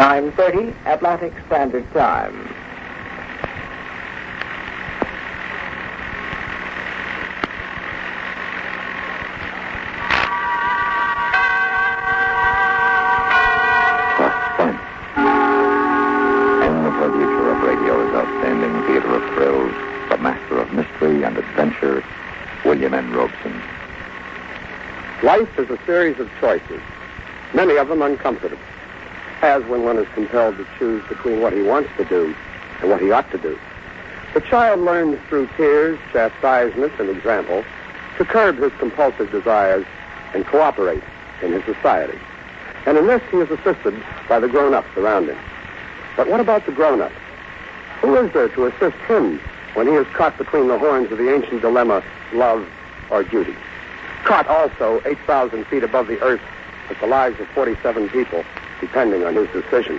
9:30 Atlantic Standard Time. Suspense. In the future of radio's outstanding theater of thrills, the master of mystery and adventure, William N. Robeson. Life is a series of choices, many of them uncomfortable, as when one is compelled to choose between what he wants to do and what he ought to do. The child learns through tears, chastisement, and example to curb his compulsive desires and cooperate in his society. And in this, he is assisted by the grown-ups around him. But what about the grown-up? Who is there to assist him when he is caught between the horns of the ancient dilemma, love or duty? Caught also 8,000 feet above the earth with the lives of 47 people depending on his decision.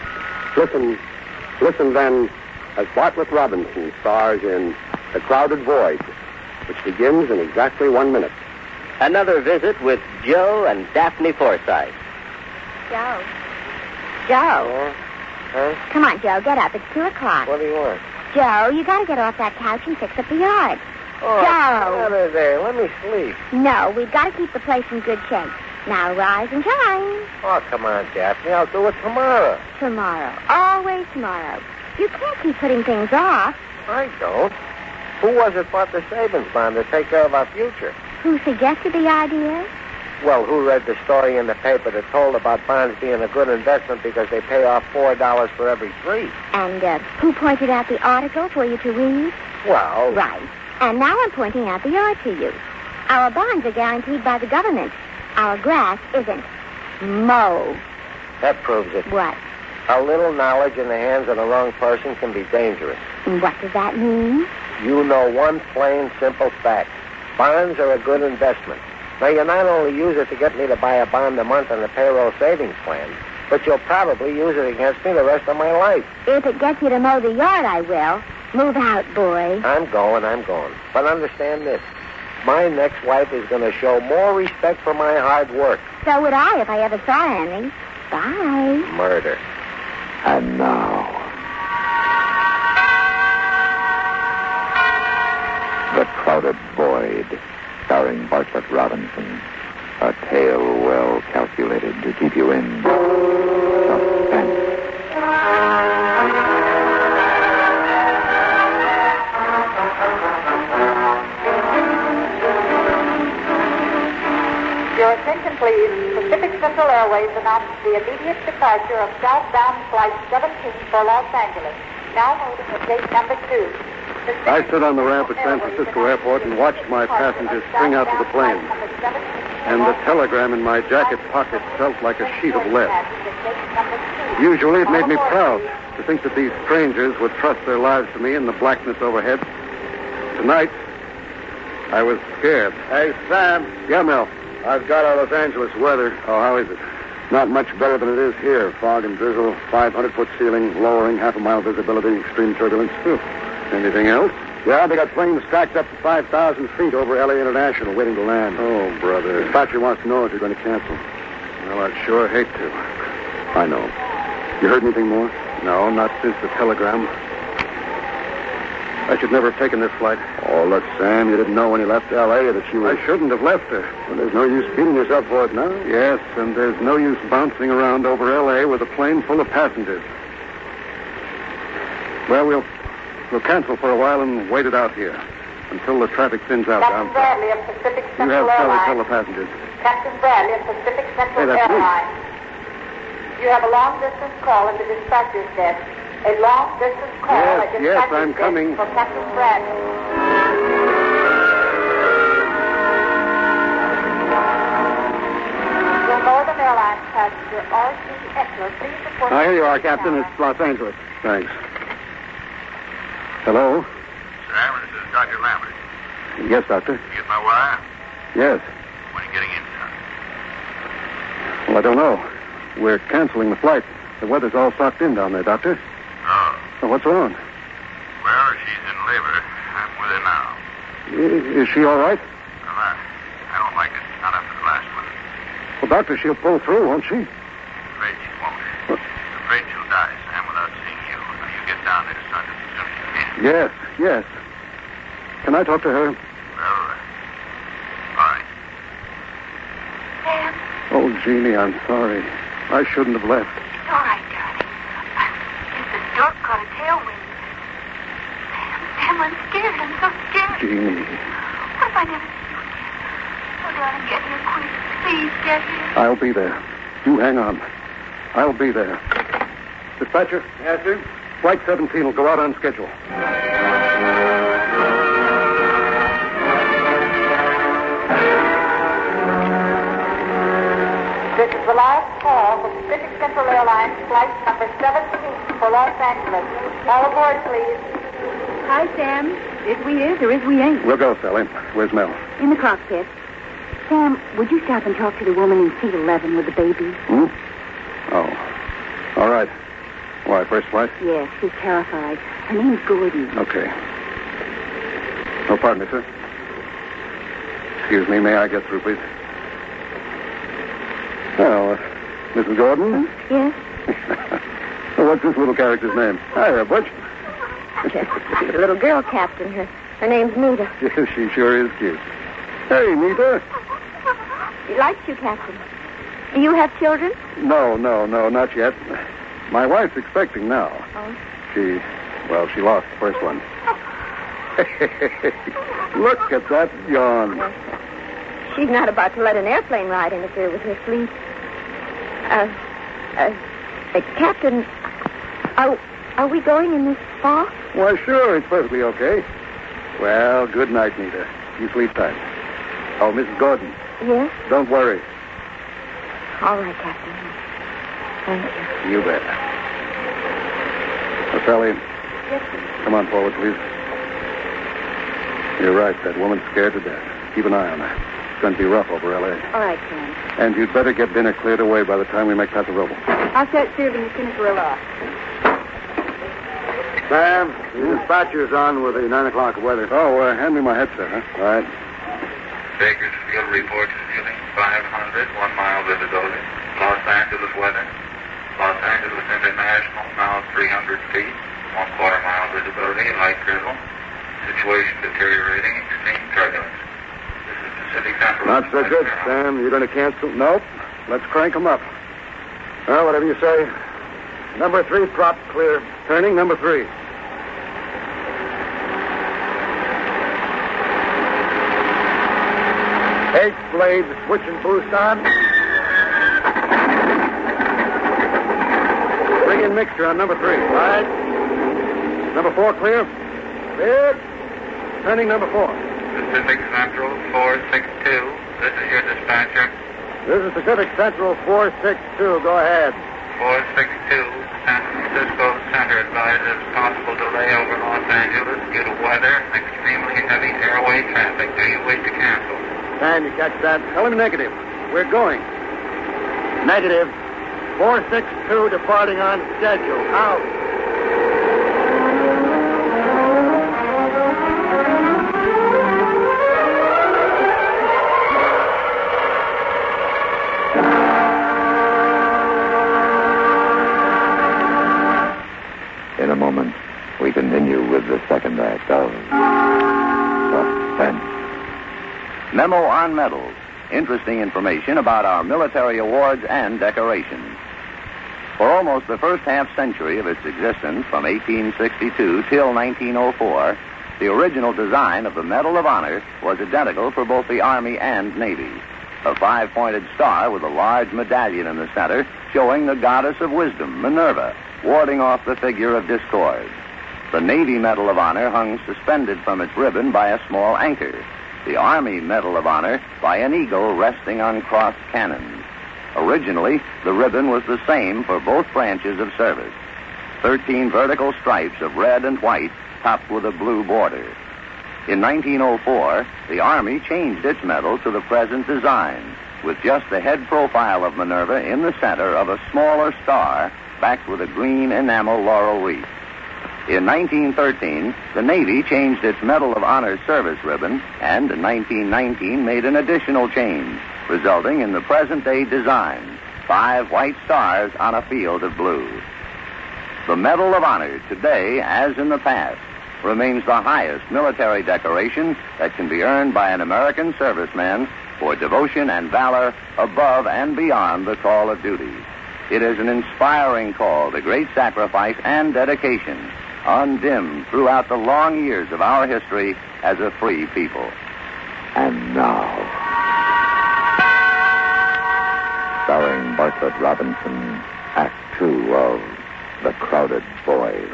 Listen then, as Bartlett Robinson stars in The Crowded Void, which begins in exactly 1 minute. Another visit with Joe and Daphne Forsythe. Joe. Yeah? Huh? Come on, Joe, get up. It's 2 o'clock. What do you want? Joe, you got to get off that couch and fix up the yard. Oh, Joe. Out of there. Let me sleep. No, we've got to keep the place in good shape. Now rise and shine. Oh, come on, Daphne. I'll do it tomorrow. Tomorrow. Always tomorrow. You can't keep putting things off. I don't. Who was it bought the savings bond to take care of our future? Who suggested the idea? Well, who read the story in the paper that told about bonds being a good investment because they pay off $4 for every 3? And who pointed out the article for you to read? Well... Right. And now I'm pointing out the yard to you. Our bonds are guaranteed by the government. Our grass isn't. Mow. That proves it. What? A little knowledge in the hands of the wrong person can be dangerous. What does that mean? You know one plain, simple fact. Bonds are a good investment. Now, you not only use it to get me to buy a bond a month on the payroll savings plan, but you'll probably use it against me the rest of my life. If it gets you to mow the yard, I will. Move out, boy. I'm going. But understand this. My next wife is going to show more respect for my hard work. So would I if I ever saw any. Bye. Murder. And now, The Crowded Void, starring Bartlett Robinson. A tale well calculated to keep you in suspense. Your attention, please. Pacific Central Airways announced the immediate departure of southbound Flight 17 for Los Angeles, now moving at gate number 2. I stood on the ramp at San Francisco Airport and watched my passengers spring out to the plane. And the telegram in my jacket pocket felt like a sheet of lead. Usually it made me proud to think that these strangers would trust their lives to me in the blackness overhead. Tonight, I was scared. Hey, Sam. Yeah, Mel. I've got our Los Angeles weather. Oh, how is it? Not much better than it is here. Fog and drizzle, 500-foot ceiling, lowering, half-a-mile visibility, extreme turbulence. Anything else? Yeah, they got planes stacked up to 5,000 feet over L.A. International, waiting to land. Oh, brother. Dispatcher wants to know if you're going to cancel. Well, I'd sure hate to. I know. You heard anything more? No, not since the telegram. I should never have taken this flight. Oh, look, Sam, you didn't know when you left L.A. that you were... I shouldn't have left her. Well, there's no use beating yourself for it now. Yes, and there's no use bouncing around over L.A. with a plane full of passengers. Well, we'll cancel for a while and wait it out here until the traffic thins out. Captain Bradley of Pacific You Central have Airlines. tell the passengers. Captain Bradley of Pacific Central Hey, that's me. Airlines. You have a long-distance call at the dispatcher's desk. A long-distance call at dispatcher's Yes, I'm desk coming. for Captain Bradley. Your Northern Airlines passenger, R.C. Eckler, please report... Here you are, Captain. It's Los Angeles. Thanks. Hello? Sam, this is Dr. Lambert. Yes, Doctor. You get my wire? Yes. When are you getting in, son? Well, I don't know. We're canceling the flight. The weather's all socked in down there, Doctor. Oh. So what's wrong? Well, she's in labor. I'm with her now. Is she all right? Well, I don't like it. Not after the last one. Well, Doctor, she'll pull through, won't she? Afraid she won't. Afraid Yes. Can I talk to her? All right. Sam, Oh, Jeannie, I'm sorry. I shouldn't have left. it's all right, darling. I guess the stork caught a tailwind. Sam, I'm scared. I'm so scared. Jeannie. What if I never see you again? Oh, darling, get here quick. Please, get here. I'll be there. You hang on. I'll be there. Dispatcher? Yes, sir? Flight 17 will go out on schedule. This is the last call for Pacific Central Airlines flight number 17 for Los Angeles. All aboard, please. Hi, Sam. Is we is or is we ain't? We'll go, Sally. Where's Mel? In the cockpit. Sam, would you stop and talk to the woman in seat 11 with the baby? Hmm? Oh. All right. Why, first flight? Yes, she's terrified. Her name's Gordon. Okay. Oh, pardon me, sir. Excuse me, may I get through, please? Well, Mrs. Gordon? Yes? What's this little character's name? Hi there, Butch. The little girl captain. Her name's Nita. Yes, she sure is cute. Hey, Nita. She likes you, Captain. Do you have children? No, not yet. My wife's expecting now. Oh. She lost the first one. Look at that yawn. She's not about to let an airplane ride interfere with her sleep. Captain, are we going in this fog? Why, sure, it's perfectly okay. Well, good night, Nita. You sleep tight. Oh, Mrs. Gordon. Yes? Don't worry. All right, Captain. Thank you. You bet. Now, Sally, Yes, sir. come on forward, please. You're right. That woman's scared to death. Keep an eye on her. It's going to be rough over L.A. All right, Sam. And you'd better get dinner cleared away by the time we make Paso Robles. I'll start serving as soon as we're aloft. Sam, the dispatcher's on with the 9 o'clock weather. Oh, hand me my headset, huh? All right. Bakersfield reports ceiling 500, 1 mile visibility. Los Angeles weather. Los Angeles International now 300 feet, 1/4 mile visibility, light drizzle. Situation deteriorating, extreme turbulence. This is Pacific Central. Not so good, Sam. You're going to cancel? Nope. Let's crank them up. Well, whatever you say. Number 3, drop clear. Turning, number 3. H blade, switch and boost on. Bring in mixture on number 3. Right. Number 4 clear. Clear. Turning number 4. Pacific Central 462. This is your dispatcher. This is Pacific Central 462. Go ahead. 462. San Francisco Center advises possible delay over Los Angeles due to weather and extremely heavy airway traffic. Do you wish to cancel? Sam, you catch that? Tell him negative. We're going. Negative. 462 departing on schedule. Out. In a moment, we continue with the second act of Suspense. Memo on Medals. Interesting information about our military awards and decorations. For almost the first half-century of its existence, from 1862 till 1904, the original design of the Medal of Honor was identical for both the Army and Navy. A 5-pointed star with a large medallion in the center showing the goddess of wisdom, Minerva, warding off the figure of discord. The Navy Medal of Honor hung suspended from its ribbon by a small anchor. The Army Medal of Honor by an eagle resting on crossed cannons. Originally, the ribbon was the same for both branches of service. 13 vertical stripes of red and white topped with a blue border. In 1904, the Army changed its medal to the present design, with just the head profile of Minerva in the center of a smaller star backed with a green enamel laurel wreath. In 1913, the Navy changed its Medal of Honor service ribbon, and in 1919 made an additional change, resulting in the present-day design, 5 white stars on a field of blue. The Medal of Honor, today as in the past, remains the highest military decoration that can be earned by an American serviceman for devotion and valor above and beyond the call of duty. It is an inspiring call to great sacrifice and dedication, undimmed throughout the long years of our history as a free people. And now, starring Bartlett Robinson, Act Two of The Crowded Boys.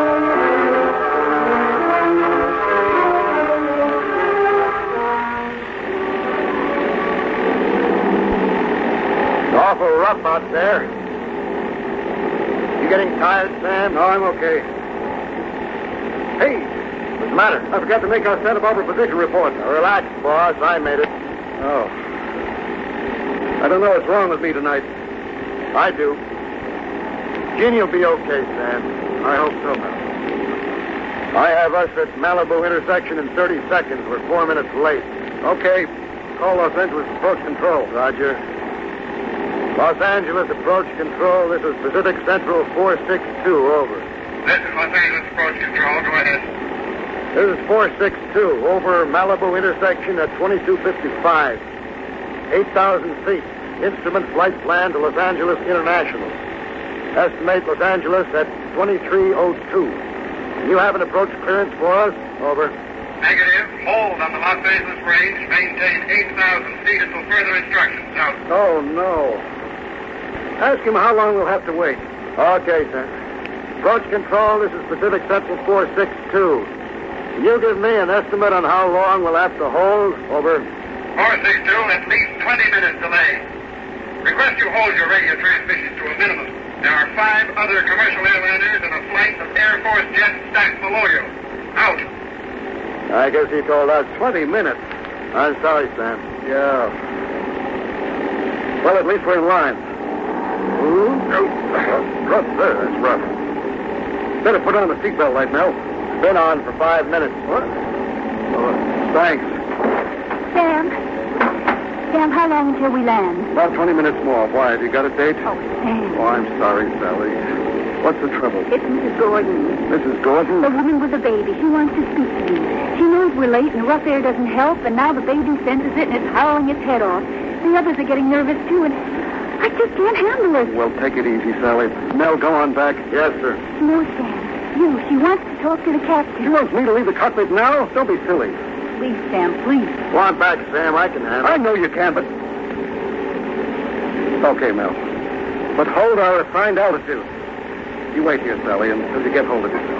Awful rough out there. You getting tired, Sam? No, I'm okay. Hey, what's the matter? I forgot to make our Santa Barbara position report. Now, relax, boss. I made it. Oh. I don't know what's wrong with me tonight. I do. Jeannie will be okay, Sam. I hope so, man. I have us at Malibu intersection in 30 seconds. We're 4 minutes late. Okay. Call Los Angeles Approach Control. Roger. Los Angeles Approach Control. This is Pacific Central 462. Over. This is Los Angeles Approach Control. Go ahead. This is 462. Over Malibu intersection at 2255. 8,000 feet. Instrument flight plan to Los Angeles International. Estimate Los Angeles at 2302. Can you have an approach clearance for us? Over. Negative. Hold on the Los Angeles range. Maintain 8,000 feet until further instructions. Out. Oh, no. Ask him how long we'll have to wait. Okay, sir. Approach Control, this is Pacific Central 462. Can you give me an estimate on how long we'll have to hold? Over. 462, at least 20 minutes delay. Request you hold your radio transmissions to a minimum. There are 5 other commercial airliners and a flight of Air Force jets stacked below you. Out. I guess he told us 20 minutes. I'm sorry, Sam. Yeah. Well, at least we're in line. Ooh. Rough there. That's rough. Better put on the seatbelt light, Mel. It's been on for 5 minutes. What? Oh, thanks. Sam, how long until we land? About 20 minutes more. Why, have you got a date? Oh, Sam. Oh, I'm sorry, Sally. What's the trouble? It's Mrs. Gordon. Mrs. Gordon? The woman with the baby. She wants to speak to you. She knows we're late and the rough air doesn't help, and now the baby senses it and it's howling its head off. The others are getting nervous, too, and I just can't handle it. Well, take it easy, Sally. Mel, go on back. Yes, sir. No, Sam. You. She wants to talk to the captain. She wants me to leave the cockpit now? Don't be silly. Please, Sam, please. Go on back, Sam. I can handle it. I know you can, but... Okay, Mel. But hold our assigned altitude. You wait here, Sally, until you get hold of yourself.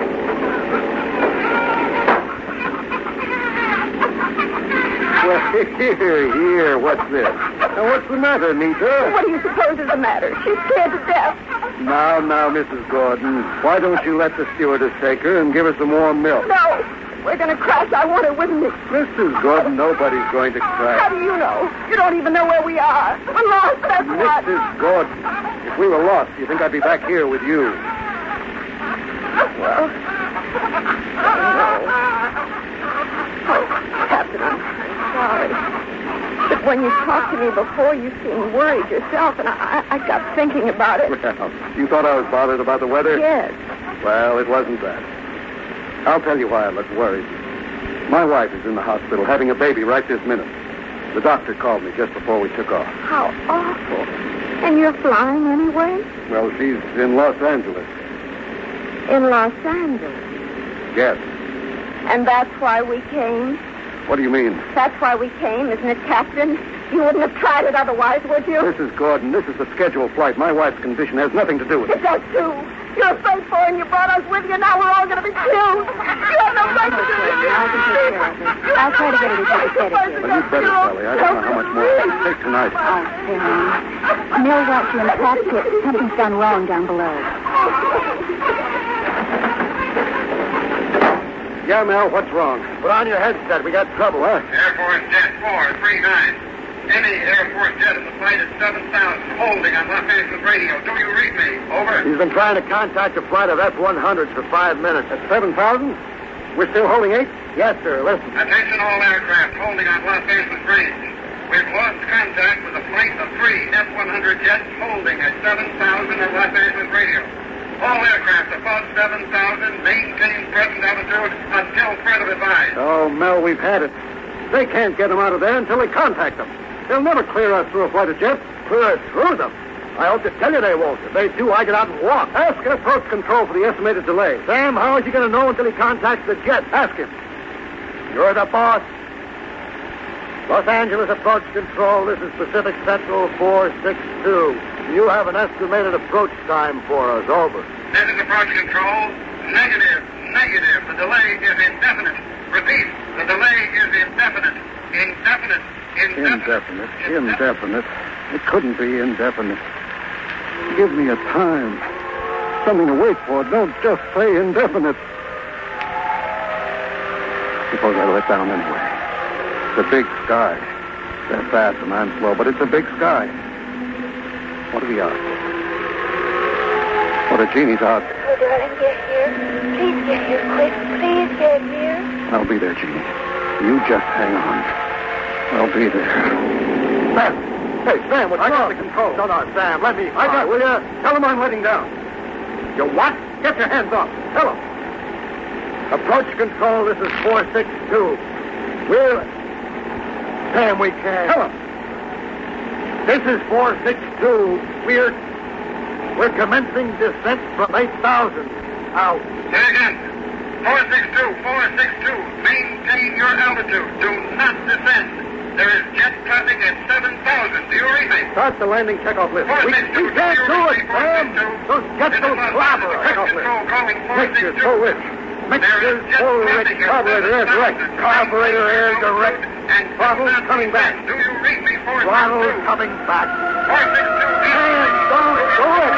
Well, here. What's this? Now, what's the matter, Nita? What do you suppose is the matter? She's scared to death. Now, Mrs. Gordon, why don't you let the stewardess take her and give her some warm milk? No. We're going to crash. I want her with me. Mrs. Gordon, nobody's going to crash. How do you know? You don't even know where we are. We're lost, that's what. Mrs. Gordon, if we were lost, do you think I'd be back here with you? Well, oh, Captain, I'm sorry. But when you talked to me before, you seemed worried yourself, and I got thinking about it. Well, you thought I was bothered about the weather? Yes. Well, it wasn't that. I'll tell you why I look worried. My wife is in the hospital having a baby right this minute. The doctor called me just before we took off. How awful. And you're flying anyway? Well, she's in Los Angeles. In Los Angeles? Yes. And that's why we came? What do you mean? That's why we came, isn't it, Captain? You wouldn't have tried it otherwise, would you? Mrs. Gordon, this is the scheduled flight. My wife's condition has nothing to do with it. It does, too. You're faithful and you brought us with you. Now we're all going to be killed. You have no right to do this. I'll try to get her to take it Well, you'd better, Sally. I don't know how much more I can take tonight. Oh, Sam. Mill wants you in the cockpit. Something's gone wrong down below. Yeah, Mel, what's wrong? Put on your headset. We got trouble, huh? Air Force Jet 439. Any Air Force jet in the flight at 7,000, holding on Los Angeles radio. Do you read me? Over. He's been trying to contact a flight of F-100s for 5 minutes. At 7,000? We're still holding 8? Yes, sir. Listen. Attention all aircraft holding on Los Angeles range. We've lost contact with a flight of 3 F-100 jets holding at 7,000 on Los Angeles radio. All aircraft above 7,000 maintain present altitude until further advised. Oh, Mel, we've had it. They can't get them out of there until we contact them. They'll never clear us through a flight of jets. Clear us through them? I hope to tell you they won't. If they do, I get out and walk. Ask approach control for the estimated delay. Sam, how is he going to know until he contacts the jet? Ask him. You're the boss. Los Angeles approach control. This is Pacific Central 462. You have an estimated approach time for us. Over. This is approach control. Negative. The delay is indefinite. Repeat, the delay is indefinite. Indefinite. It couldn't be indefinite. Give me a time. Something to wait for. Don't just say indefinite. Suppose I let down anyway. It's a big sky. They're fast and I'm slow, but it's a big sky. What are the odds? What are Jeannie's odds? Oh, darling, get here. Please get here quick. Please get here. I'll be there, Jeannie. You just hang on. I'll be there. Sam! Hey, Sam, what's wrong? I got the control. No, Sam, let me. I got it. Will you? Tell him I'm letting down. You what? Get your hands off. Tell him. Approach control, this is 462. We're... Sam, we can't. Tell him. This is 462. We're commencing descent from 8,000. Out. Say again. 462. Maintain your altitude. Do not descend. There is jet traffic at 7,000. Do you read me? Start the landing checkoff list. We can't do it, Sam. Those jets don't clobber. Checkoff list. Mixture, full rich. Mixture, full rich. Carburetor, air direct. Carburetor, air direct. And throttle's coming back. Do you read me? 462. Throttle's coming back. 462. Man, don't do it.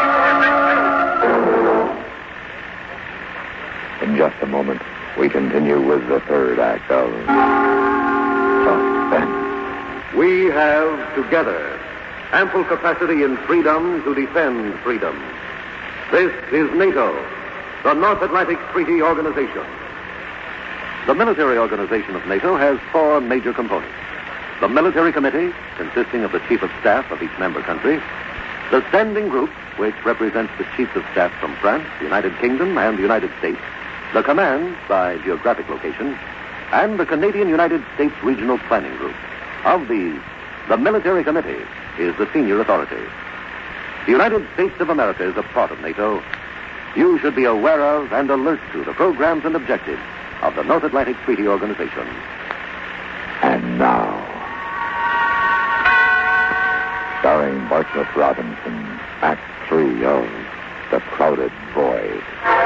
In just a moment, we continue with the third act of Suspense. We have, together, ample capacity and freedom to defend freedom. This is NATO, the North Atlantic Treaty Organization. The military organization of NATO has four major components. The Military Committee, consisting of the Chief of Staff of each member country, the Standing Group, which represents the Chiefs of Staff from France, the United Kingdom, and the United States, the Command by geographic location, and the Canadian United States Regional Planning Group. Of these, the Military Committee is the senior authority. The United States of America is a part of NATO. You should be aware of and alert to the programs and objectives of the North Atlantic Treaty Organization. And now, starring Bartlett Robinson, Act 3 of The Crowded Void.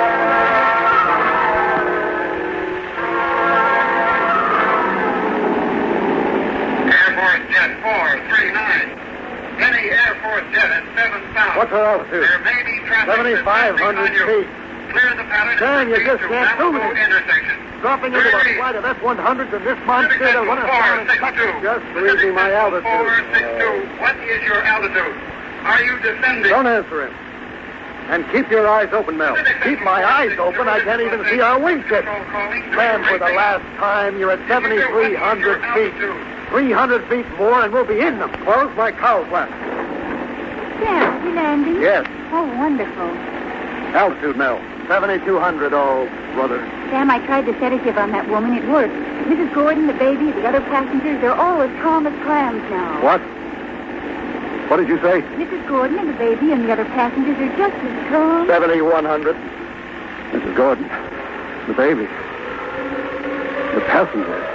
Air Force Jet 439. Any Air Force jet at 7,000. What's our altitude? There may be traffic. 7,500 feet. Clear the pattern. Sam, you just can't do it. Intersection. Dropping into a flight of S-100s and this monster to run us down in Texas. Just read me my altitude. 462. What is your altitude? Are you descending? Don't answer him. And keep your eyes open, Mel. Keep my eyes open. I can't even see our wingtips. Sam, for the last time, you're at 7,300 feet. 300 feet more and we'll be in them. Close my cowl flap. Sam, you landing? Yes. Oh, wonderful. Altitude, Mel. 7,200, oh, brother. Sam, I tried the sedative on that woman. It worked. Mrs. Gordon, the baby, the other passengers, they're all as calm as clams now. What? What did you say? Mrs. Gordon and the baby and the other passengers are just as calm. 7,100. Mrs. Gordon, the baby, the passengers.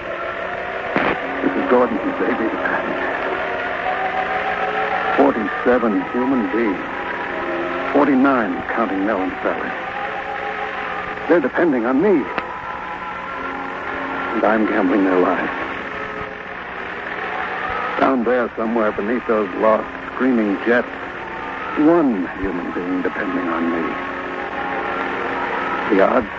Mrs. Gordon, the baby, the passenger. 47 human beings. 49 counting Mel and Sally. They're depending on me. And I'm gambling their lives. Down there somewhere beneath those lost, screaming jets, one human being depending on me. The odds?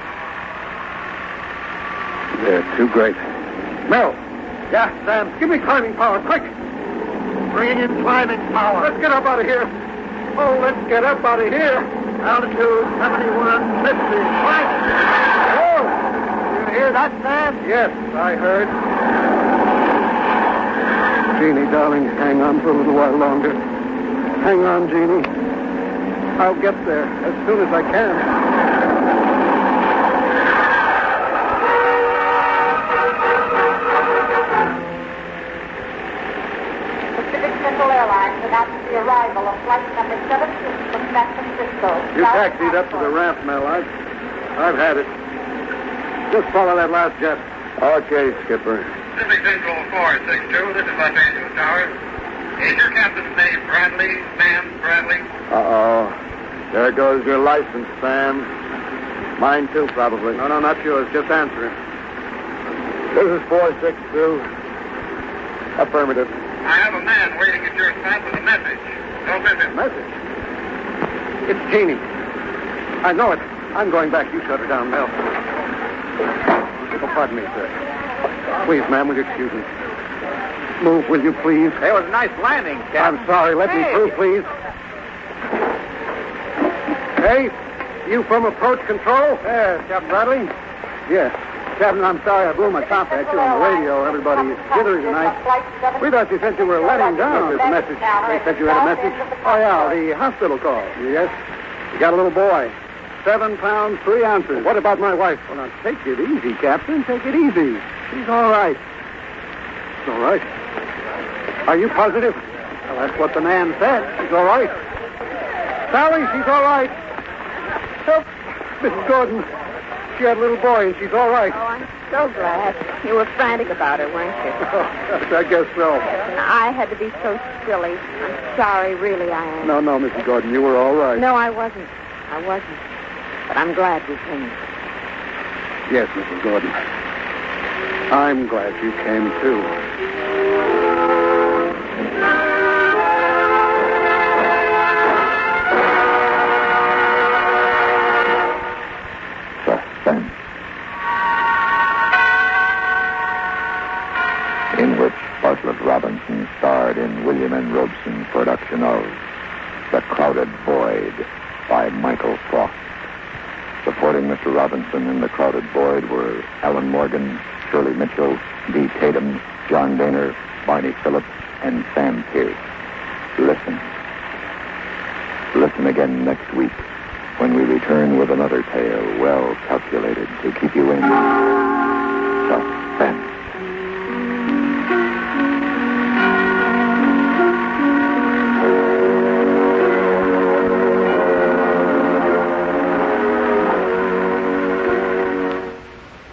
They're too great. Mel! Yeah, Sam, give me climbing power, quick! Bring in climbing power. Let's get up out of here. Oh, let's get up out of here. Altitude 7150. Climb. Oh! You hear that, Sam? Yes, I heard. Jeannie, darling, hang on for a little while longer. Hang on, Jeannie. I'll get there as soon as I can. Pacific Central Airlines announces the arrival of flight number 17 from San Francisco. You taxied up to the ramp, Mel. I've had it. Just follow that last jet. Okay, Skipper. Pacific Central 462, this is Los Angeles Towers. Is your captain's name Bradley? Sam Bradley? Uh-oh. There goes your license, Sam. Mine, too, probably. No, not yours. Just answer him. This is 462. Affirmative. I have a man waiting at your spot with a message. Go visit. Message? It's Jeannie. I know it. I'm going back. You shut her down, Mel. Oh, pardon me, sir. Please, ma'am, will you excuse me? Move, will you, please? It was a nice landing, Captain. I'm sorry. Let me through, please. Hey, you from approach control? Yes, Captain Bradley. Yes. Captain, I'm sorry I blew my top at you on the radio. Everybody's jittery tonight. We thought you said you were letting down. There's a message. They said you had a message. Oh, yeah, the hospital call. Yes. You got a little boy. 7 pounds, 3 ounces. What about my wife? Well, now, take it easy, Captain. Take it easy. She's all right. She's all right. Are you positive? Well, that's what the man said. She's all right. Sally, she's all right. Oh, Mrs. Gordon, she had a little boy, and she's all right. Oh, I'm so glad. You were frantic about her, weren't you? I guess so. I had to be so silly. I'm sorry, really, I am. No, Mrs. Gordon, you were all right. No, I wasn't. But I'm glad you came. Yes, Mrs. Gordon. I'm glad you came, too. Suspense. In which Bartlett Robinson starred in William N. Robeson's production of The Crowded Void by Michael Frost. Supporting Mr. Robinson in The Crowded Void were Alan Morgan, Shirley Mitchell, Dee Tatum, John Daner, Barney Phillips, and Sam Pierce. Listen. Listen again next week when we return with another tale well calculated to keep you in